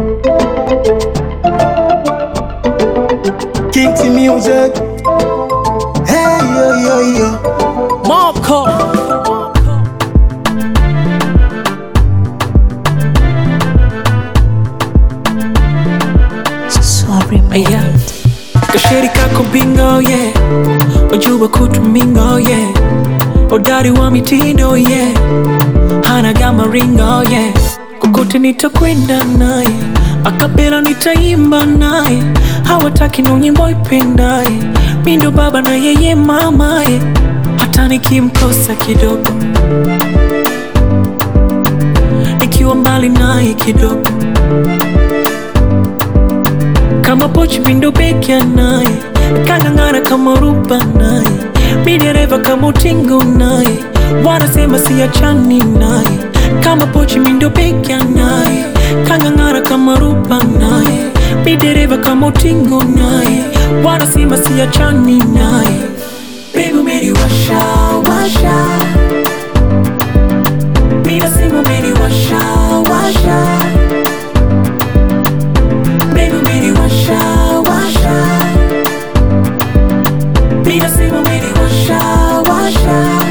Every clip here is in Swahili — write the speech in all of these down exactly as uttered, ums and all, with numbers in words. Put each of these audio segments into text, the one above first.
King T Music. Hey yo yo yo. Marco. Sorry man. Yeah. Kasheri kako bingo yeah. Ojuba kutumingo yeah. Odari wa mitindo yeah. Hana gama ringo yeah. Kukote nitakwenda naye, akapela nitaimba naye. Hawataki no nyimbo ipendaye, mi ndo baba na yeye mamaye. Hata nikimkosa kidogo, nikiwa mbali naye kidogo, kama pochi mi ndo beki naye. Kangangana kama ruba naye, mi dereva kama utingo naye. Wanasema siachani naye, kama pochi mi ndo beki naye. Kangangana kama ruba naye, mi dereva kama utingo naye. Wanasema siachani naye. Baby umeniwasha washa, mi nasema umeniwasha washa. Baby umeniwasha washa, mi nasema umeniwasha washa.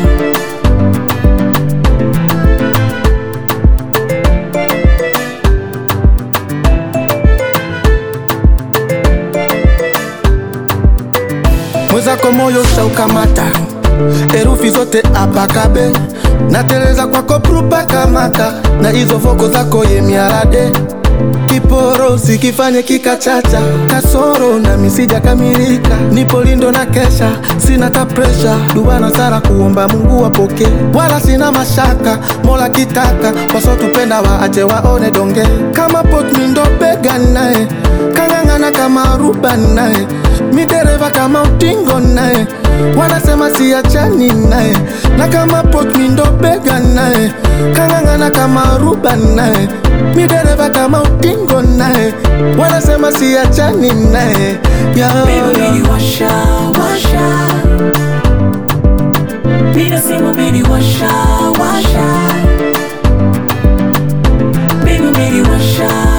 Mwezako moyo shaukamata, herufi zote apakabe. Nateleza kwako prupa kamata, na hizo voko zako ye miarade. Kiporo sikifanye kikachacha, kasoro na misija kamilika. Nipo lindo na kesha, sina ta pressure. Duwana sara kuomba Mungu wapoke, wala sina mashaka. Mola kitaka, waso tupenda waache waone donge. Kama pot mindo bega nae, kangangana kama ruba nae. Mi dereva kama utingo nae, wanasema siachani nae. Na kama pot mindo bega nae, kangangana kama ruba nae. Mi dereva kama utingo nae, wanasema siachani nae. Baby umeniwasha washa, mi nasema umeniwasha washa. Baby umeniwasha